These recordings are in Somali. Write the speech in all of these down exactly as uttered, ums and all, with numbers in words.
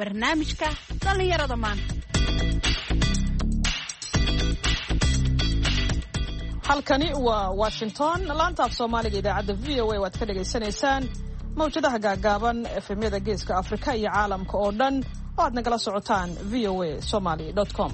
barnaamijka dhallinyarada maanta. halkani waa Washington, laanta af Soomaaliga idaacadda V O A waad ka dhageysanaysaan mawjadaha gaagaaban efemyada geeska Afrika iyo caalamka oo dhan oo aad nagala socotaan v o a somali dot com.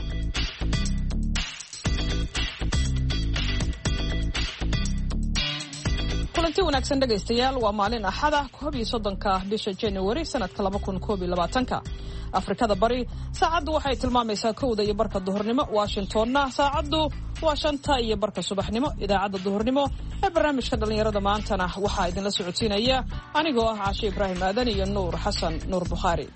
kulanti wanaagsan dhegaystayaal, waa maalin axada koob iyo soddonka bisha January sanadka laba kun koob iyo labaatanka. Afrikada bari saacaddu waxay tilmaamaysaa kowda iyo barka duhurnimo, Washingtonna saacaddu waa shanta iyo barka subaxnimo. Idaacadda duhurnimo ee barnaamijka dhallinyarada maantana waxaa idinla socodsiinaya anigoo ah Caashe Ibraahim Aadan iyo Nuur Xasan Nuur Bukhaari.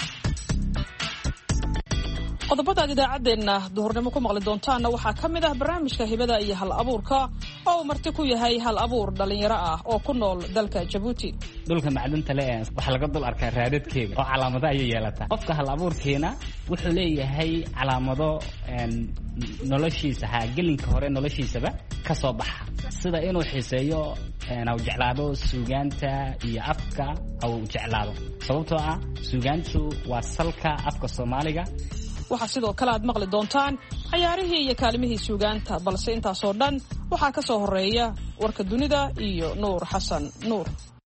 qodobada idaacadeenna duhurnimo ku maqli doontaana waxaa ka mid ah barnaamijka hibada iyo hal abuurka oo marti ku yahay hal abuur dhalinyaro ah oo ku nool dalka Djibouti. dhulka macdanta leh waxa laga dul arkaa raadadkeeda oo calaamado ay yeelataa. qofka hal abuurkeena wuxuu leeyahay calaamado noloshiisa ha gelinka hore noloshiisaba ka soo baxa, sida inuu xiiseeyo inuu jeclaado suugaanta iyo afka uu jeclaado, sababtoo ah suugaantu waa salka afka Soomaaliga. waxaa sidoo kale aad maqli doontaan ciyaarihii iyo kaalimihii suugaanta, balse intaasoo dhan waxaa ka soo horeeya warka dunida iyo Nuur Xasan Nuur.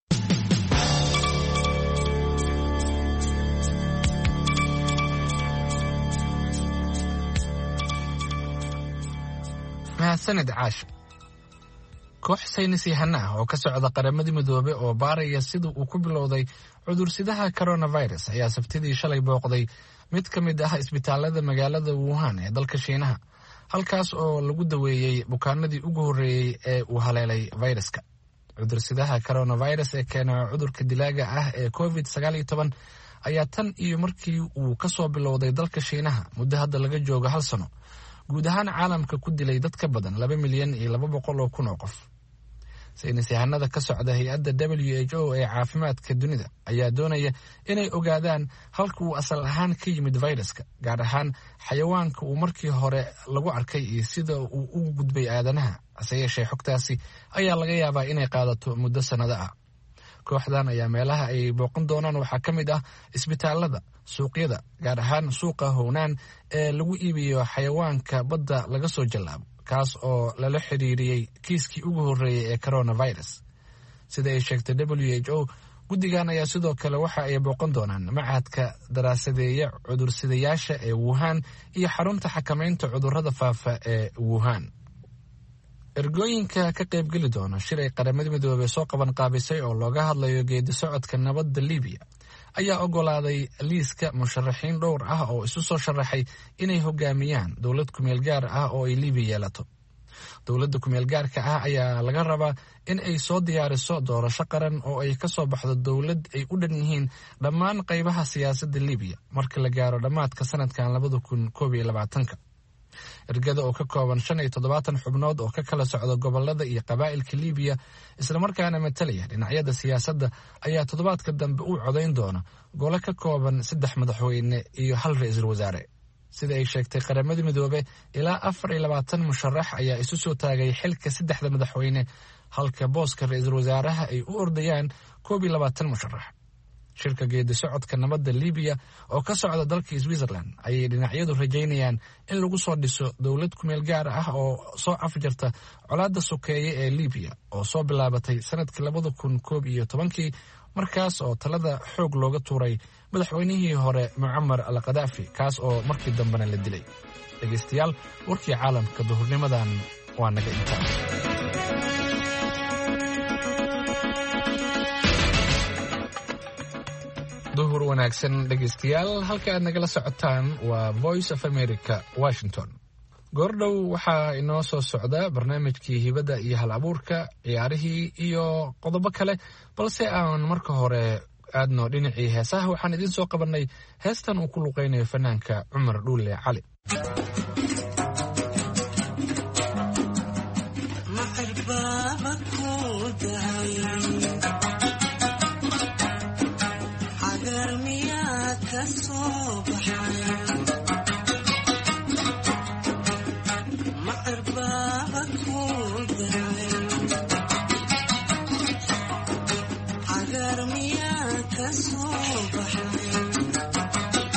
mahadsanid Caashe. koox saynis yahano ah oo ka socda Qaramada Midoobay oo baaraya sida uu ku bilowday cudursidaha coronavirus ayaa sabtidii shalay booqday mid ka mid ah isbitaalada magaalada Wuhan ee dalka Shiinaha, halkaas oo lagu daweeyay bukaanadii ugu horreeyay ee uu haleelay viruska. cudursidaha coronavirus ee keena cudurka dilaaga ah ee covid sagaal iyo toban ayaa tan iyo markii uu ka soo bilowday dalka Shiinaha muddo hadda laga joogo hal sano guud ahaan caalamka ku dilay dad ka badan laba milyan iyo laba boqol oo kun oo qof. saynis yahanada ka socda hay-adda W H O ee caafimaadka dunida ayaa doonaya inay ogaadaan halka uu asal ahaan ka yimid viruska, gaar ahaan xayawaanka uu markii hore lagu arkay iyo sida uu ugu gudbay aadanaha. hase yeeshee xogtaasi ayaa laga yaabaa inay qaadato muddo sannado ah. kooxdan ayaa meelaha ay booqan doonaan waxaa ka mid ah isbitaalada, suuqyada, gaar ahaan suuqa Hownaan ee lagu iibiyo xayawaanka badda laga soo jallaabo, kaas oo lala xiriiriyey kiiskii ugu horreeyay ee coronavirus. sida ay sheegtay W H O, guddigan ayaa sidoo kale waxa ay booqan doonaan machadka daraasadeeya cudursidayaasha ee Wuhan iyo xarunta xakamaynta cudurrada faafa ee Wuhan. ergooyinka ka qaybgeli doona shir ay Qaramada Midoobay soo qaban qaabisay oo looga hadlayo geedi socodka nabadda Liibiya ayaa ogolaaday liiska musharaxiin dhowr ah oo isu soo sharaxay inay hogaamiyaan dowlad kumeel gaar ah oo ay Liibiya yeelato. dowladda kumeel gaarka ah ayaa laga rabaa in ay soo diyaariso doorasho qaran oo ay ka soo baxdo dowlad ay u dhan yihiin dhammaan qaybaha siyaasadda Liibiya marka la gaaro dhammaadka sanadkan labada kun koob iyo labaatanka. ergada oo ka kooban shan iyo toddobaatan xubnood oo ka kala socda gobolada iyo qabaa'ilka Liibiya islamarkaana matalaya dhinacyada siyaasadda ayaa toddobaadka dambe u codayn doona gole ka kooban saddex madaxweyne iyo hal ra'iisul wasaare. sida ay sheegtay Qaramada Midoobay, ilaa afar iyo labaatan musharax ayaa isu soo taagay xilka saddexda madaxweyne, halka booska ra'iisul wasaaraha ay u ordayaan koob iyo labaatan musharax. shirka geedi socodka nabadda Liibiya oo ka socda dalka Switzerland ayay dhinacyadu rajaynayaan in lagu soo dhiso dowlad kumeel gaar ah oo soo afjarta colaadda sokeeye ee Liibiya oo soo bilaabatay sanadkii labada kun koob iyo tobankii, markaas oo talada xoog looga tuuray madaxweynihii hore Muammar al-Qadaafi, kaas oo markii dambena la dilay. dhegaystayaal, warkii caalamka duhurnimadan waa naga intaa. duhur wanaagsan dhegaystayaal, halka aad nagala socotaan waa Voice of America, Washington. goordhow waxaa inoo soo socda barnaamijkii hibada iyo hal abuurka, ciyaarihii iyo qodobo kale, balse aan marka hore aadno dhinacii heesaha. waxaan idiin soo qabanay heestan uu ku luqaynayo fanaanka Cumar Dhuule Cali. agar miyaa ka soo baxay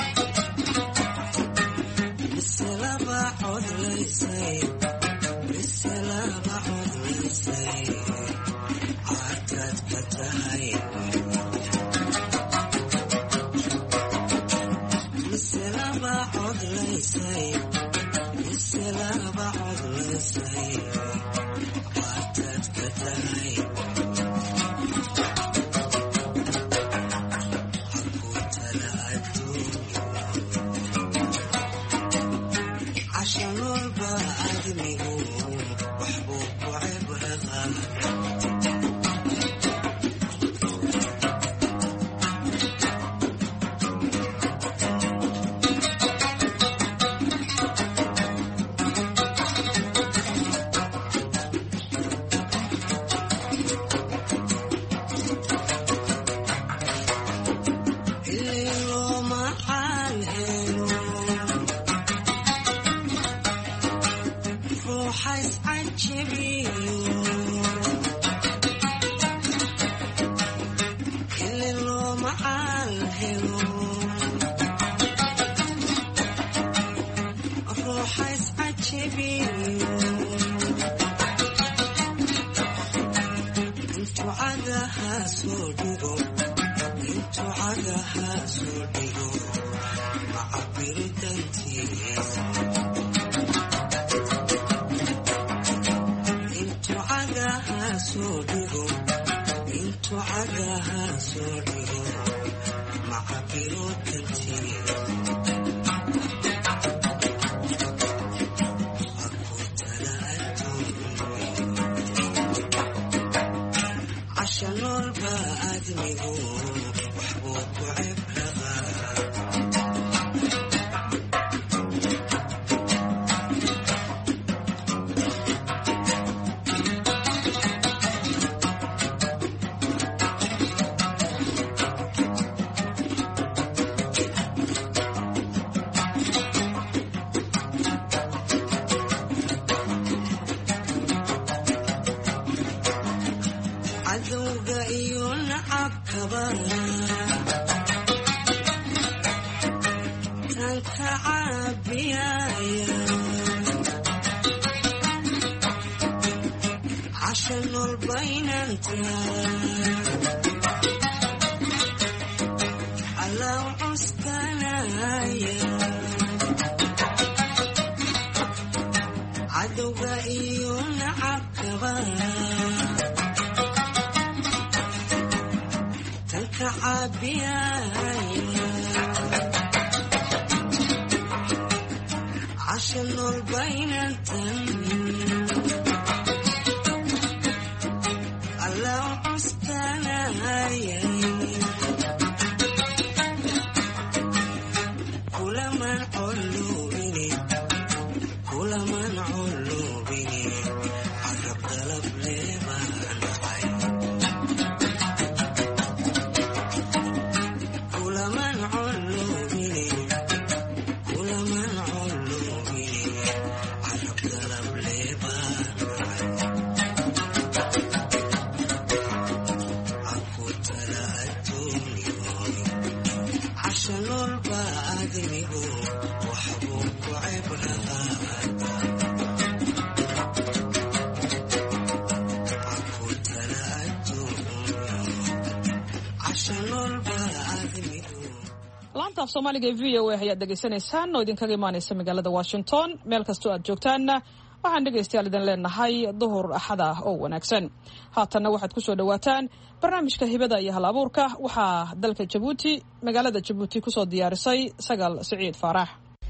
laanta af Soomaaliga ee V O A ayaad dhageysanaysaan oo idinkaga imaanaysa magaalada Washington meel kastoo aad joogtaanna waxaan dhegeystayaal idin leenahay duhur axad ah oo wanaagsan haatanna waxaad ku soo dhawaataan barnaamijka hibada iyo hal abuurka waxaa dalka Djibouti magaalada Djibouti ku soo diyaarisay Sagal Saciid Faarax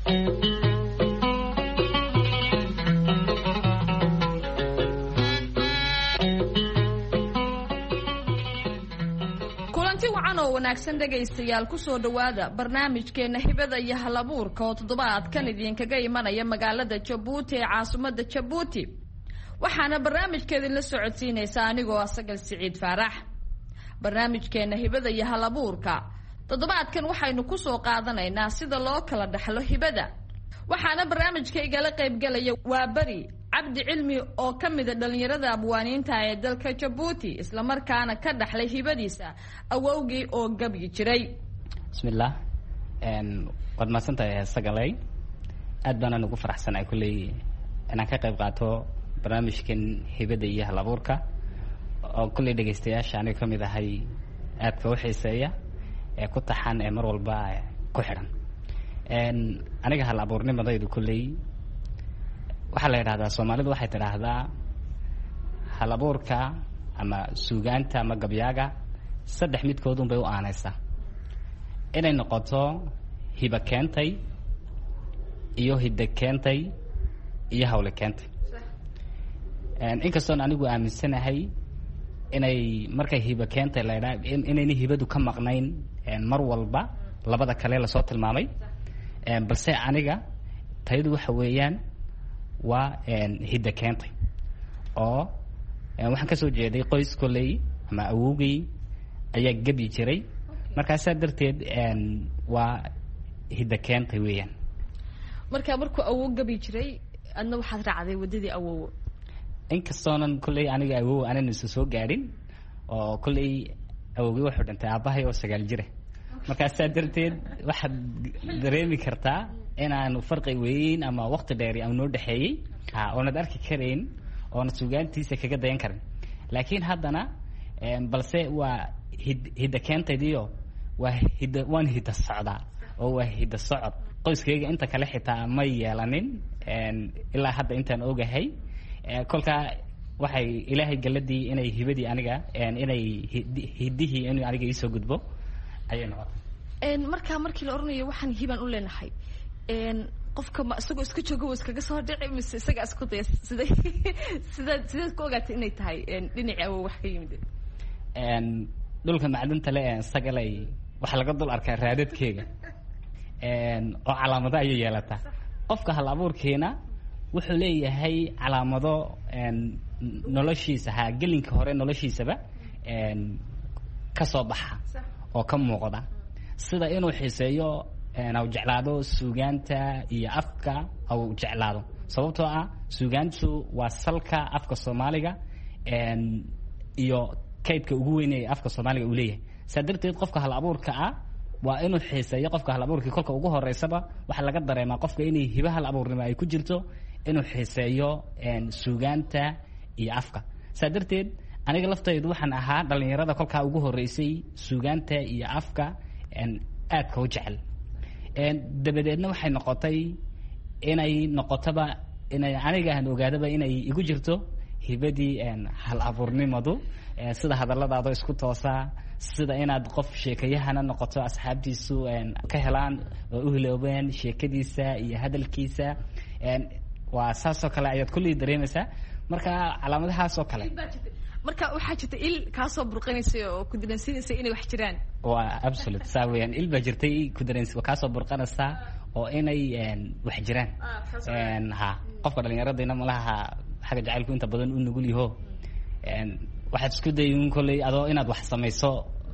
wanaagsan dhagaystayaal ku soo dhawaada barnaamijkeena hibada iyo hal abuurka oo toddobaadkan idinkaga imanaya magaalada Djibouti ee caasimadda Djibouti waxaana barnaamijkeedii la socodsiinaysa anigoo ah Sagal Saciid Faarax barnaamijkeena hibada iyo hal abuurka toddobaadkan waxaynu ku soo qaadanaynaa sida loo kala dhaxlo hibada waxaana barnaamijka igala qayb galaya waa bari cabdi cilmi oo kamid ah dhalinyarada abwaaniinta ee dalka Djibouti isla markaana ka dhaxlay hibadiisa awowgii oo gabyi jiray bismillaah een wad ma santahay Sagalay aad baan ugu faraxsanahay kulley inaan ka qayb qaato barnaamijkan hibada iyo hal abuurka oo kulley dhegaystayaasha aniga ka mid ahay aadka u xiiseeya ee ku taxan ee mar walba ku xidhan aniga hal abuurnimadaydu kulley waxaa la yidhahdaa soomaalidu waxay tidhaahdaa hal abuurka ama suugaanta ama gabyaaga saddex midkoodun bay u aanaysaa inay noqoto hiba keentay iyo hidda keentay iyo hawle keentay inkastoon anigu aaminsanahay inay markay hiba keentay la ydhaa inayna hibadu ka maqnayn mar walba labada kale lasoo tilmaamay balse aniga tayadu waxa weeyaan waa hidda keentay oo waxaan kasoo jeeday qoys kolley ama awowgay ayaa gebyi jiray markaasaa darteed waa hidda keentay weeyaan marka markuu awow gabi jiray adna waxaad raacday waddadii awowo inkastoonan kolley aniga awow aanan isu soo gaadhin oo kolley awowgii wuxuu dhintay aabbahay oo sagaal jira markaasaa darteed waxaad dareemi kartaa inaanu farqi weyn ama wakti dheeri aan noo dhexeeyey oonad arki karayn oona suugaantiisa kaga dayan karin laakiin haddana balse waa hid hidda keentaydiyo waa hidda waan hidda socdaa oo waa hidda socod qoyskayga inta kale xitaa ma yeelanin ilaa hadda intaan ogahay kolkaa waxay ilaahay galadii inay hibadii aniga inay hiddihii in aniga iisoo gudbo ayay noqotay markaa markii la oranayo waxaan hibaan u leenahay qofka ma isagoo iska joogo iskaga soo dhici mise isaga isku daya siday sidaad sidaad ku ogaatay inay tahay dhinaci awow wax ka yimid dhulka macdanta le sagalay waxaa laga dul arkaa raadadkeega oo calaamado ayay yeelataa qofka hal abuurkiina wuxuu leeyahay calaamado noloshiisa ha gelinka hore noloshiisaba ka soo baxa oo ka muuqda sida inuu xiiseeyo au jeclaado suugaanta iyo afka au jeclaado sababtoo ah suugaantu waa salka afka soomaaliga iyo kaydka ugu weyn ee afka soomaaliga uu leeyahay saa darteed qofka hal abuurka ah waa inuu xiiseeyo qofka hal abuurkii kolka ugu horeysaba waxaa laga dareemaa qofka inay hiba hal abuurnimo ay ku jirto inuu xiiseeyo suugaanta iyo afka saa darteed aniga laftaydu waxaan ahaa dhalinyarada kolkaa ugu horeysay suugaanta iyo afka aadka u jecel dabadeedna waxay noqotay inay noqotoba inay aniga aan ogaadaba inay igu jirto hibadii hal abuurnimadu sida hadalladaado isku toosaa sida inaad qof sheekayahana noqoto asxaabtiisu ka helaan oo u hiloobeen sheekadiisa iyo hadalkiisa waa saasoo kale ayaad kulley dareemaysaa marka calaamadahaas oo kale marka waxaa jirta il kaasoo burqanaysa oo ku dareensinaysa inay wax jiraan waa absolute saa weeyaan il baa jirtay ku dareen kaasoo burqanaysa oo inay wax jiraan ha qofka dhallinyaradayna malaha xagga jacaylku inta badan u nugul yaho waxaad isku dayin kolley adoo inaad wax samayso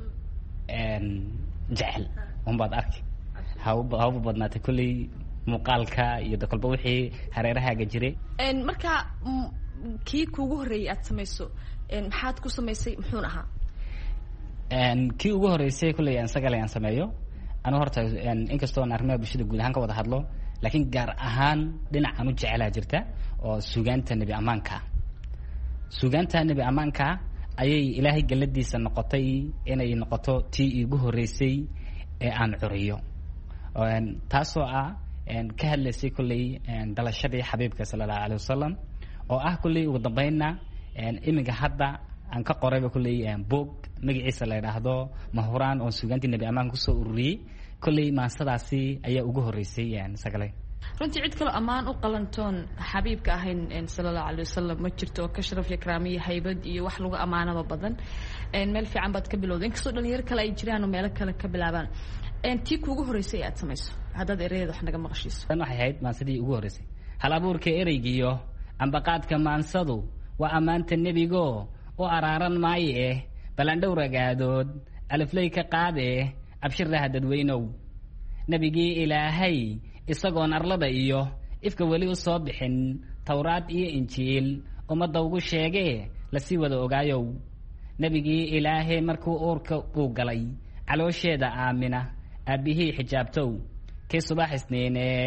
jecel unbaad arki haba haba badnaatay kolley muuqaalka iyo de kolba wixii hareerahaaga jiray marka kii kuugu horreeyay aad samayso maxaad ku samaysay muxuun ahaa kii ugu horreysay kolley aan sagale aan sameeyo anu horta inkastoo aan arrimaha bulshada guud ahaan ka wada hadlo laakiin gaar ahaan dhinacaan u jecelaa jirta oo suugaanta nebi ammaanka suugaanta nebi ammaanka ayay ilaahay galadiisa noqotay inay noqoto tii iigu horreysay ee aan curiyo taasoo ah ka hadlaysay kolley dhalashadii xabiibka sala allahu alay wasalam oo ah kolley ugu dambeynna iminka hadda aan ka qorayba kolley boog magaciisa la yidhaahdo mahuraan oo suugaantii nebi ammaanka kusoo ururiyey kolley maansadaasi ayaa ugu horreysay sagalay runtii cid kaloo ammaan u qalantoon xabiibka ahayn sala allahu alay wasalam ma jirto oo ka sharaf iyo karaamiyo haybad iyo wax lagu ammaanaba badan meel fiican baad ka bilowda inkastoo dhalinyaro kale ay jiraan oo meelo kale ka bilaabaan tii kuugu horreysay aad samayso haddaad erayeeda wax naga maqashiiso tan waxay ahayd maansadii ugu horreysay hal abuurka ereygiyo ambaqaadka maansadu waa ammaanta nebigo u araaran maayo eh balandhow ragaadood alifley ka qaadee abshiraha dadweynow nebigii ilaahay isagoon arlada iyo ifka weli u soo bixin towraad iyo injiil ummadda ugu sheegee lasii wada ogaayow nebigii ilaahay markuu uurka uu galay caloosheeda aamina aabbihii xijaabtow kii subax isniineed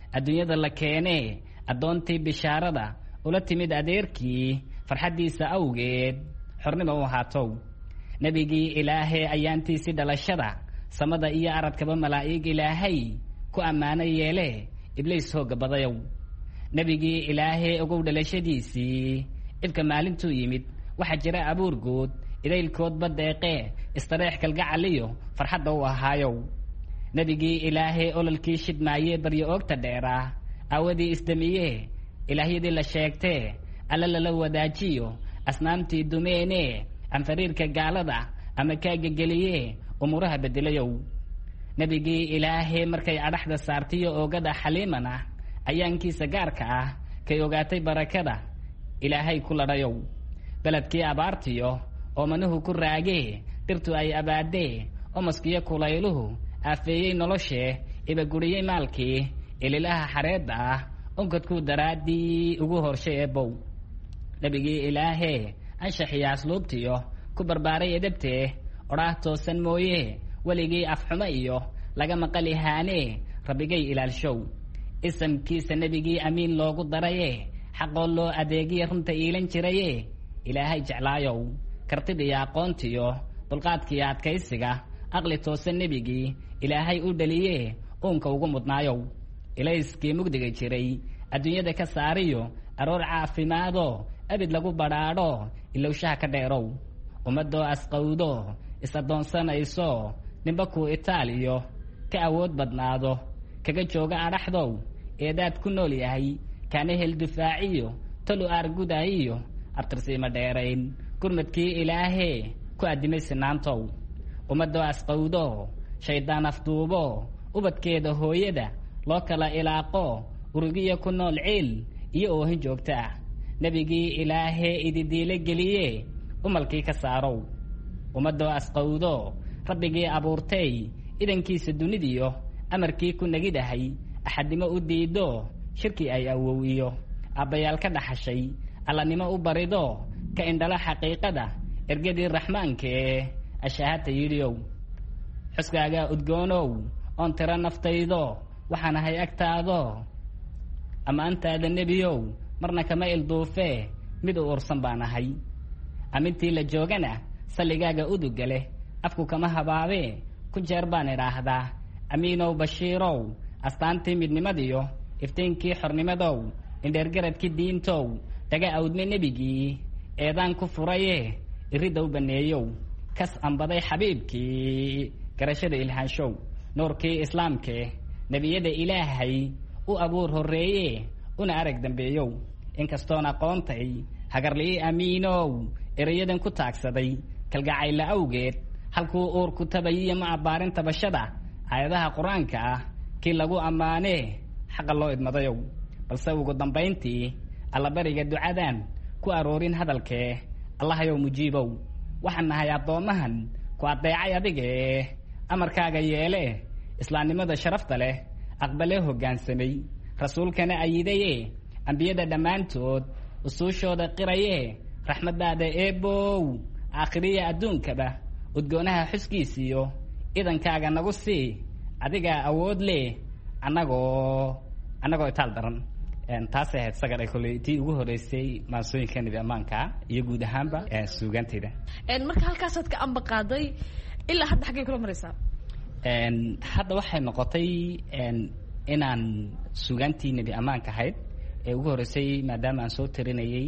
adduunyada la keenee addoontii bishaarada ula timid adeerkii farxaddiisa awgeed xornimo u ahaatow nebigii ilaahee ayaantiisii dhalashada samada iyo aradkaba malaa'ig ilaahay ku ammaano yeele ibliis hoogga badayow nebigii ilaahee ogow dhalashadiisii ibka maalintuu yimid waxaa jira abuur guud idaylkoodba deeqee istareex kalgacaliyo farxadda u ahaayow nebigii ilaahee ololkii shidmaayee baryo oogta dheeraa aawadii isdamiyee ilaahyadii la sheegtee alla lala wadaajiyo asnaamtii dumeenee anfariirka gaalada ama kaagageliyee umuuraha bedelayow nebigii ilaahee markay adhaxda saartiyo oogada xaliimana ayaankiisa gaarka ah kay ogaatay barakada ilaahay ku ladhayow beledkii abaartiyo oo manuhu ku raagee dhirtu ay abaadee omaskiyo kulayluhu aafeeyey noloshee ibaguriyey maalkii ililaha xareedda ah onkadkuu daraaddii ugu horshay eebow nebigii ilaahee anshaxiyo asluubtiyo ku barbaaray edabtee odhaah toosan mooyee weligii afxumo iyo laga maqali haanee rabbigay ilaalshow isamkiisa nebigii amiin loogu daraye xaqoo loo adeegiya runta iilan jiraye ilaahay jeclaayow kartida iyo aqoontiyo dulqaadkiiyo adkaysiga aqli toosan nebigii ilaahay u dhaliyee uunka ugu mudnaayow ilayskii mugdiga jiray adduunyada ka saariyo aroor caafimaado abid lagu badhaadho ilowshaha ka dheerow ummadoo asqowdo is-addoonsanayso ninba kuu itaaliyo ka awood badnaado kaga jooga adhaxdow eedaad ku nool yahay kaana hel dufaaciyo tolu aargudaayiyo abtirsiima dheerayn gurmadkii ilaahee ku addimay sinaantow ummadoo asqowdo shayddaan afduubo ubadkeeda hooyada loo kala ilaaqo urugiya ku nool ciil iyo oohin joogta ah nebigii ilaahee ididiile geliyee umalkii ka saarow ummadoo asqowdo rabbigii abuurtay idankiisa dunidiyo amarkii ku nagidahay axadnimo u diido shirkii ay awow iyo aabbayaal ka dhaxashay allanimo u barido ka indhala xaqiiqada ergadii raxmaankee ashaahata yidhiyow xuskaagaa udgoonow oon tiro naftaydo waxaan ahay agtaado ammaantaada nebiyow marna kama ilduufee mid u ursan baan ahay amintii la joogana salligaaga uduga leh afku kama habaabee ku jeer baan idhaahdaa amiinow bashiirow astaantii midnimadiyo iftiinkii xornimadow indheergaradkii diintow dhaga awdme nebigii eedaan ku furaye iridda u banneeyow kas ambaday xabiibkii garashada ilhaanshow nuurkii islaamkee nebiyada ilaahay u abuur horreeye una arag dambeeyow inkastoon aqoontay hagarli'ii amiinow erayadan ku taagsaday kalgacayla awgeed halkuu uurku tabayiyo ma abbaarin tabashada aayadaha qur-aanka ah kii lagu ammaanee xaqa loo idmadayow balse ugu dambayntii allabariga ducadan ku aroorin hadalkee allahayow mujiibow waxaan nahay addoommahan ku addeecay adigee amarkaaga yeele islaamnimada sharafta leh aqbalee hoggaansamay rasuulkana ayidaye ambiyada dhammaantood usuushooda qiraye raxmaddaada eebow aakhiriya adduunkaba udgoonaha xuskiisiyo idankaaga nagu sii adigaa awood leh annagoo annagoo itaal daran taasay ahayd sagar ay kolley tii ugu horreysay maansooyinka nebi ammaanka iyo guud ahaanba suugaantayda marka halkaasaad ka amba qaaday ilaa hadda xaggay kula maraysaa hadda waxay noqotay inaan suugaantii nebi ammaanka ahayd ee ugu horreysay maadaama aan soo tarinayay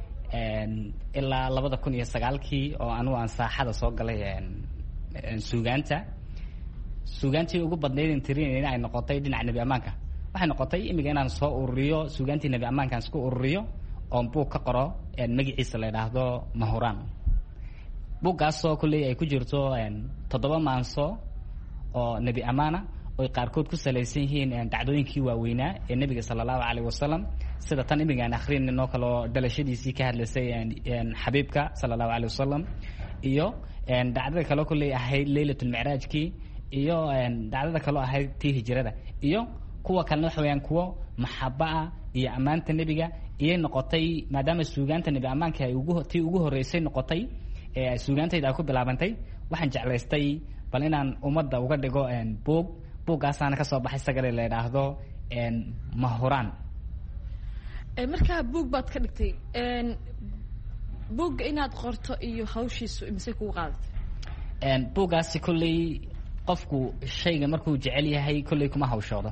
ilaa labada kun iyo sagaalkii oo anugu aan saaxada soo galay suugaanta suugaantii ugu badnayd in tirinayna ay noqotay dhinaca nebi ammaanka waxay noqotay imiga inaan soo ururiyo suugaantii nebi ammaankaan isku ururiyo oon buug ka qoro magaciisa la idhaahdo mahuraan buuggaasoo kulley ay ku jirto toddoba maanso oo nebi ammaana oy qaarkood ku salaysan yihiin dhacdooyinkii waaweynaa ee nebiga sala allahu calayh wasalam sida tan imiga aan akhrinayno kaloo dhalashadiisii ka hadlaysay xabiibka sala allahu calayh wasalam iyo dhacdada kaloo kulley ahayd leylatulmicraajkii iyo dhacdada kaloo ahayd tii hijrada iyo kuwa kalena waxa weyaan kuwo maxaba-a iyo ammaanta nebiga iyay noqotay maadaama suugaanta nebi ammaanka ay ugu tii ugu horreysay noqotay ee suugaantayda ay ku bilaabantay waxaan jeclaystay bal inaan ummadda uga dhigo buug buuggaasaana ka soo baxay sagare la idhaahdo ma horaan. markaa buug baad ka dhigtay buugga inaad qorto iyo hawshiisu imise kugu qaadatay? buuggaasi kolley qofku shayga markuu jecel yahay kolley kuma hawshoodo.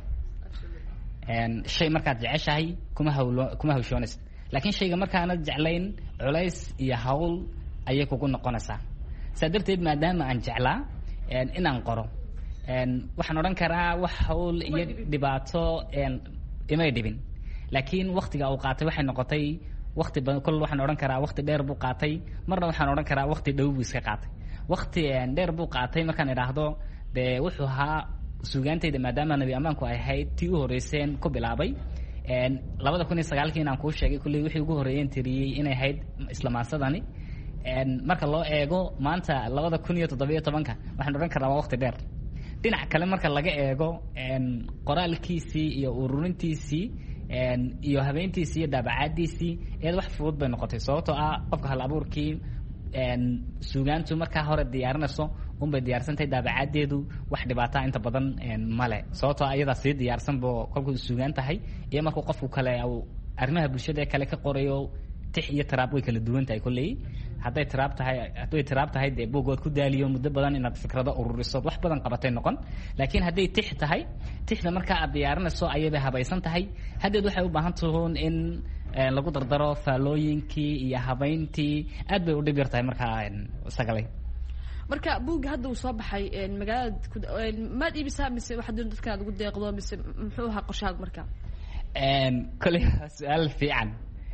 shay markaad jeceshahay kuma hawlo kuma hawshoonaysa, laakiin shayga markaanad jeclayn culays iyo hawl ayay kugu noqonaysaa. saa darteed maadaama aan jeclaa inaan qoro, waxaan odhan karaa wax hawl iyo dhibaato imay dhibin, laakiin waktiga uu qaatay waxay noqotay wakti badan. kol waxaan odhan karaa wakti dheer buu qaatay, marna waxaan odhan karaa wakti dhow buu iska qaatay. wakti dheer buu qaatay markaan idhaahdo dee wuxuu ahaa suugaantayda maadaama nebi ammaanku ay ahayd tii u horreyseen ku bilaabay labada kun iyo sagaalkii inaan kuu sheegay kulley wixii ugu horreeyeen tiriyey inay ahayd islamaansadani. marka loo eego maanta labada kun iyo toddobiyo tobanka waxaan odhan karaa waa wakti dheer. dhinac kale marka laga eego qoraalkiisii iyo ururintiisii iyo habeentiisii iyo daabacaadiisii eed wax fudud bay noqotay, sababtoo ah qofka hal abuurkii suugaantu markaa hore diyaarinayso unbay diyaarsantahay, daabacaaddeedu wax dhibaataa inta badan male, sababtoo ah iyadaa sii diyaarsanbo kolkuu suugaan tahay. iyo markuu qofku kale arrimaha bulshada kale ka qorayo tix iyo tiraab way kala duwan tahay. kolley hadday tiraab tahay hadday tiraab tahay dee buugood ku daaliyo muddo badan inaad fikrado ururiso wax badan qabatay noqon, laakiin hadday tix tahay tixda markaa aad diyaarinayso ayay habaysan tahay. haddeed waxay u baahan tahoon in lagu dardaro faalooyinkii iyo habayntii, aad bay u dhib yar tahay markaa sagalay. marka buugga hadda uu soo baxay magaalada maad iibisaa mise waxaad doon dadka aad ugu deeqdo mise muxuu ahaa qorshahaagu markaa? kolley su-aal fiican.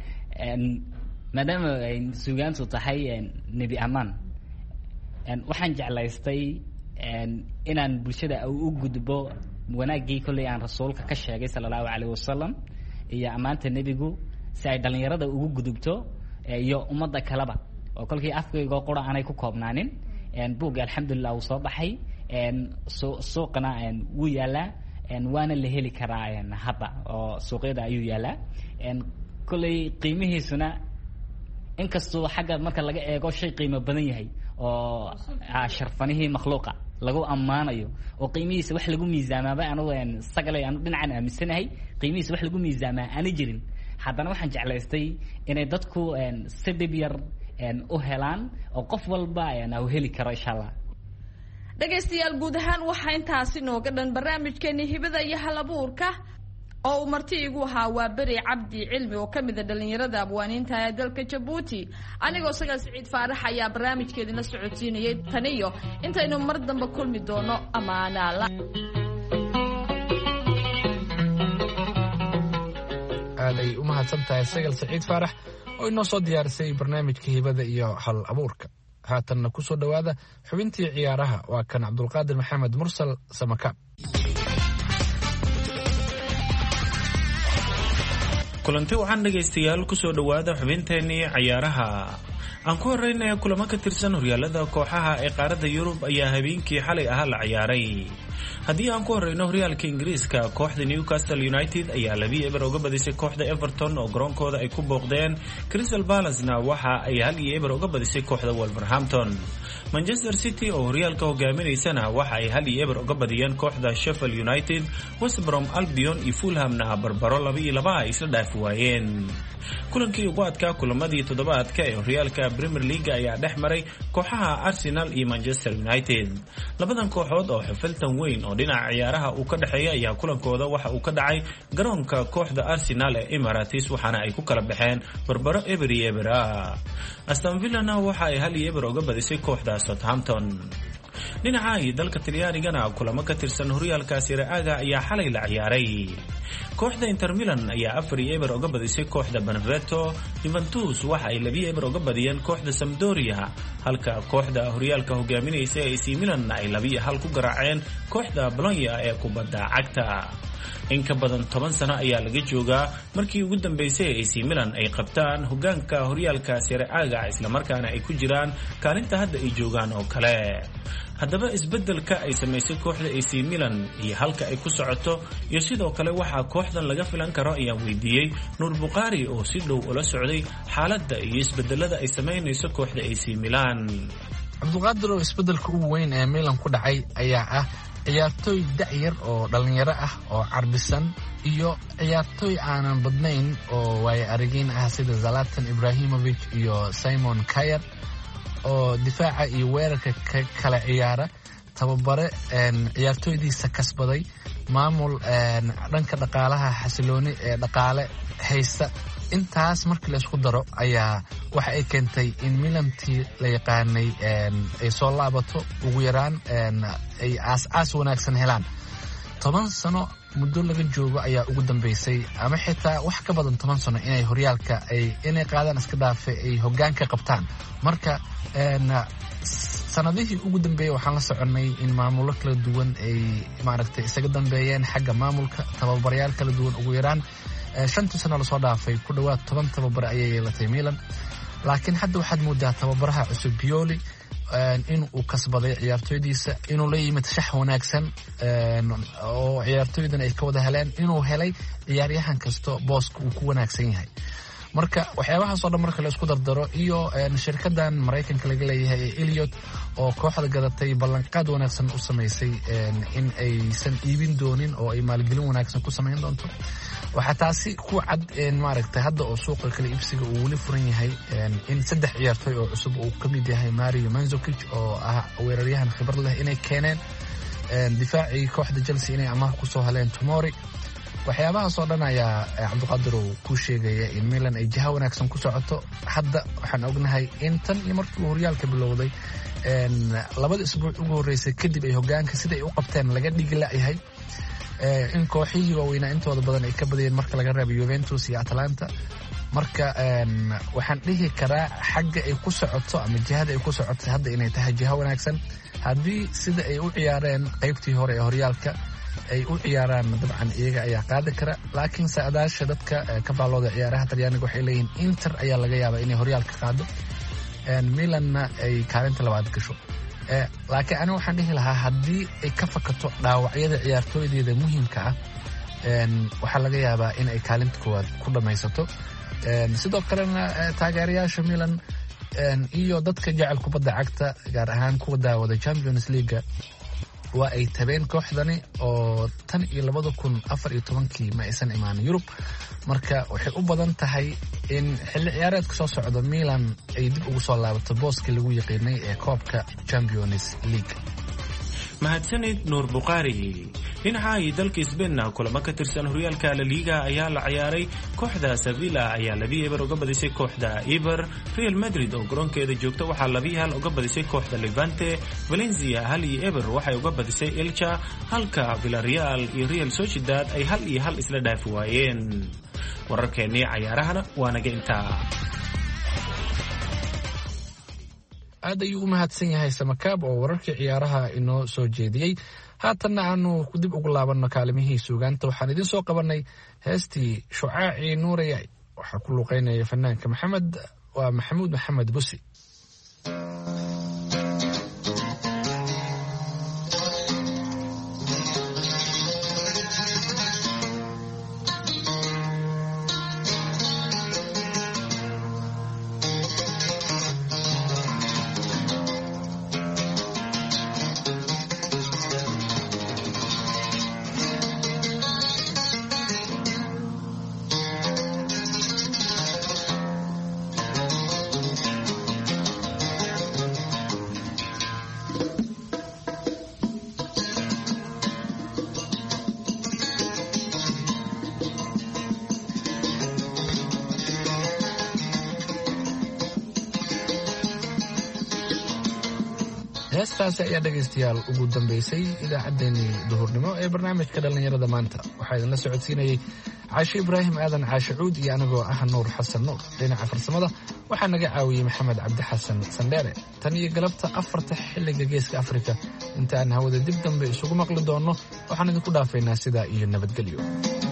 maadaama ay suugaantu tahay nebi ammaan, waxaan jeclaystay inaan bulshada u gudbo wanaaggii kolley aan rasuulka ka sheegay sala allahu calayh wasalam iyo ammaanta nebigu, si ay dhallinyarada ugu gudubto iyo ummadda kaleba, oo kolkii afkaygoo qura aanay ku koobnaanin. buugga alxamdulilah wuu soo baxay, suuqana wuu yaalaa, waana la heli karaa hadda oo suuqyada ayuu yaalaa. kolley qiimihiisuna inkastoo xagga marka laga eego shay qiimo badan yahay oo sharfanihii makhluuqa lagu ammaanayo, oo qiimihiisa wax lagu miisaamaaba anugu sagalay anu dhinacaan aaminsanahay qiimihiisa wax lagu miisaamaa aana jirin, haddana waxaan jeclaystay inay dadku si dhib yar u helaan oo qof walba u heli karo insha allah. dhegaystayaal guud ahaan waxaa intaasi nooga dhan barnaamijkeeni hibada iyo halabuurka oo uu marti igu ahaa waa beri cabdi cilmi oo ka mida dhallinyarada abwaaniinta ee dalka Jabuuti. anigoo sagal Siciid Faarax ayaa barnaamijkeedina socodsiinayay. taniyo intaynu mar dambe kulmi doono amaana la aaday u mahadsantahay sagal Siciid Faarax oo inoo soo diyaarisay barnaamijka hibada iyo hal abuurka. haatanna ku soo dhawaada xubintii ciyaaraha, waa kan Cabdulqaadir Maxamed Mursal Samaka. kulanti waxaan dhegaystayaal kusoo dhawaada xubinteenii ciyaaraha. aan ku horreynaya kulamo ka tirsan horyaalada kooxaha ee qaaradda Yurub ayaa habeenkii xalay ahaa la ciyaaray. haddii aan ku horreyno horyaalka Ingiriiska, kooxda Newcastle United ayaa laba eber uga badisay kooxda Everton oo garoonkooda ay ku booqdeen. Crystal Palace-na waxa ay hal eber uga badisay kooxda Wolverhampton. Manchester City oo horyaalka hogaaminaysana waxa ay hal eber uga badiyeen kooxda Sheffield United. West Brom Albion iyo Fulham-na barbaro laba iyo laba ay isla dhaafi waayeen. kulankii ugu adkaa kulamadii toddobaadka ee horyaalka Premier League ayaa dhex maray kooxaha Arsenal iyo Manchester United. labadan kooxood oo xafaltan weyn oo dhinaca ciyaaraha uu ka dhaxeeya ayaa kulankooda waxa uu ka dhacay garoonka kooxda Arsenal ee Emirates, waxaana ay ku kala baxeen barbaro eber iyo eber. Aston Villa-na waxa ay hal eber uga badisay kooxda Southampton. dhinaca iyo dalka Talyaanigana kulamo ka tirsan horyaalka Serie A ayaa xalay la ciyaaray. kooxda Inter Milan ayaa afar eber uga badisay kooxda Benevento. Juventus waxa ay laba eber uga badiyeen kooxda Sampdoria, halka kooxda horyaalka hogaaminaysa A C Milan ay laba iyo hal ku garaaceen kooxda Bologna ee kubadda cagta. in ka badan toban sano ayaa laga joogaa markii ugu dambeysay A C Milan ay qabtaan hogaanka horyaalka Serie A isla markaana ay ku jiraan kaalinta hadda ay joogaan oo kale. haddaba isbeddelka ay samaysay kooxda A C Milan iyo halka ay ku socoto iyo sidoo kale waxaa kooxdan laga filan karo ayaan weydiiyey Nuur Buqaari oo si dhow ula socday xaaladda iyo isbeddelada ay samaynayso kooxda A C Milan. cabdulqaadir oo isbeddelka ugu weyn ee Milan ku dhacay ayaa ah ciyaartooy da'yar oo dhallinyaro ah oo carbisan iyo ciyaartooy aanan badnayn oo waayo aragiin ah sida Zlatan Ibrahimovic iyo Simon Kjaer oo difaaca iyo weerarka kala ciyaara, tababare ciyaartooydiisa kasbaday, maamul dhanka dhaqaalaha xasilooni ee dhaqaale haysta. Intaas markii la isku daro ayaa waxa ay keentay in Milantii la yaqaanay ay soo laabato, ugu yaraan ay aas-aas wanaagsan helaan. toban sano muddo laga joogo ayaa ugu dambeysay, ama xitaa wax ka badan toban sano inay horyaalka ay inay qaadaan iska dhaafe ay hoggaanka qabtaan. Marka sanadihii ugu dambeeyay waxaan la soconay in maamulo kala duwan ay maaragtay isaga dambeeyeen xagga maamulka, tababarayaal kala duwan. Ugu yaraan shantii sano la soo dhaafay ku dhawaad toban tababare ayay yeelatay Milan, laakiin hadda waxaad moodaa tababaraha cusub Pioli in uu kasbaday ciyaartooydiisa, inuu la yimid shax wanaagsan oo ciyaartooydan ay ka wada heleen, inuu helay ciyaaryahan kasto booska uu ku wanaagsan yahay. marka waxyaabahaas oo dhan marka la isku dardaro iyo shirkadan Mareykanka laga leeyahay ee Elliott oo kooxda gadatay ballanqaad wanaagsan u sameysay in aysan iibin doonin oo ay maalgelin wanaagsan ku sameyn doonto, waxa taasi ku cad in maaragtay hadda oo suuqa kala iibsiga uu wali furan yahay in saddex ciyaartooy oo cusub uu ka mid yahay Mario Mandzukic oo ah weeraryahan khibrad leh inay keeneen, difaacii kooxda Chelsea inay amaah ku soo heleen Tomori. waxyaabahaas oo dhan ayaa Cabdiqaadir uu ku sheegaya in Milan ay jiha wanaagsan ku socoto. Hadda waxaan ognahay in tan iyo markii uu horyaalka bilowday labada isbuuc ugu horeysay kadib ay hoggaanka sida ay u qabteen laga dhigi la'yahay, in kooxihii waaweynaa intooda badan ay ka badiyeen marka laga reebo Juventus iyo Atalanta. marka waxaan dhihi karaa xagga ay ku socoto ama jihada ay ku socoto hadda inay tahay jiha wanaagsan, haddii sida ay u ciyaareen qaybtii hore ee horyaalka ay u ciyaaraan dabcan iyaga ayaa qaadi kara. laakiin saadaasha dadka ka baalooda ciyaaraha Talyaaniga waxay leeyihiin Inter ayaa laga yaabaa inay horyaalka qaado, Milanna ay kaalinta labaad gasho. laakiin aniga waxaan dhihi lahaa haddii ay ka fakato dhaawacyada ciyaartooydeeda muhiimka ah, waxaa laga yaabaa in ay kaalinta koowaad ku dhamaysato. sidoo kalena taageerayaasha Milan iyo dadka jecel kubadda cagta gaar ahaan kuwa daawada Champions League waa ay tabeen kooxdani oo tan iyo labada kun afar iyo tobankii ma aysan imaanin Yurub. marka waxay u badan tahay in xilli ciyaareedka soo socda Milan ay dib ugu soo laabato booskii lagu yaqiinay ee koobka Champions League. mahadsanid Nuur Buqaari. dhinaca ay dalka Spain kulamo ka tirsan horyaalka La Liga ayaa la ciyaaray. kooxda Sevilla ayaa laba eber uga badisay kooxda Eibar. Real Madrid oo garoonkeeda joogta waxaa laba hal uga badisay kooxda Levante. Valencia hal iyo eber waxay uga badisay Elche, halka Villarreal iyo Real Sociedad ay hal iyo hal isla dhaafi waayeen. wararkeennii cayaarahana waa naga intaa. aad ayuu u mahadsan yahay Samakaab oo wararkii ciyaaraha inoo soo jeediyey. haatanna aanu dib ugu laabanno kaalimihii suugaanta. waxaan idin soo qabanay heestii Shucaacii Nuurayay, waxaa ku luuqeynaya fanaanka maxamed waa maxamuud maxamed busi. heestaasi ayaa dhegaystayaal ugu dambeysay idaacaddeenii duhurnimo ee barnaamijka dhallinyarada maanta. waxaa idinla socodsiinayay Caashe Ibraahim Aadan Caashe Cuud iyo anigoo ah Nuur Xasan Nuur. dhinaca farsamada waxaa naga caawiyey Maxamed Cabdi Xasan Sandheere. tan iyo galabta afarta xilliga Geeska Afrika inta aan hawada dib dambe isugu maqli doonno waxaan idinku dhaafaynaa sidaa iyo nabadgelyo.